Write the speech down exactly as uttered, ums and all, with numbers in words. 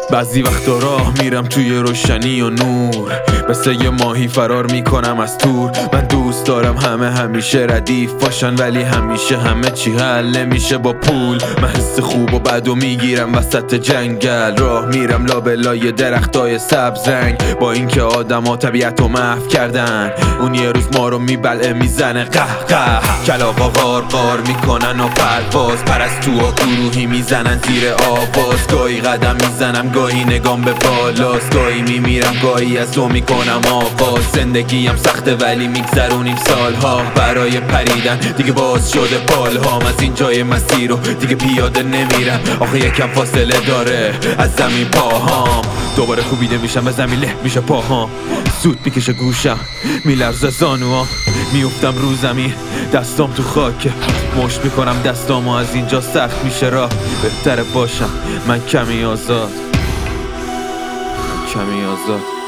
بعضی وقتا راه میرم توی روشنی و نور، مثل یه ماهی فرار میکنم از تور. من دوست دارم همه همیشه ردیف باشن، ولی همیشه همه چی حل نمیشه با پول. من حس خوب و بد و میگیرم وسط جنگل، راه میرم لابلای درختای سبز رنگ. با اینکه آدما طبیعت رو محو کردن، اون یه روز ما رو میبلعه میزنه قه قه. کلاغا غار غار میکنن و پرواز، پرستو و گروهی میزنن زیر آواز. گاهی قدم میزنم گاهی نگام به بالاست، گاهی میمیرم گاهی از تو میکنم آغاز. زندگیم سخته ولی میگذرونیم سالها، برای پریدن دیگه باز شده پالهام. از این جای مسیر رو دیگه پیاده نمیرم، آخه یکم فاصله داره از زمین پاهام. دوباره خوبیده میشم به زمین له میشه پاهام، سود میکشه گوشم میلرزه زانوام. میافتم رو زمین دستام تو خاکه، مش میکنم دستامو از اینجا سخت میشه راه. بهتره باشم من کمی آزاد، کمی آزاد.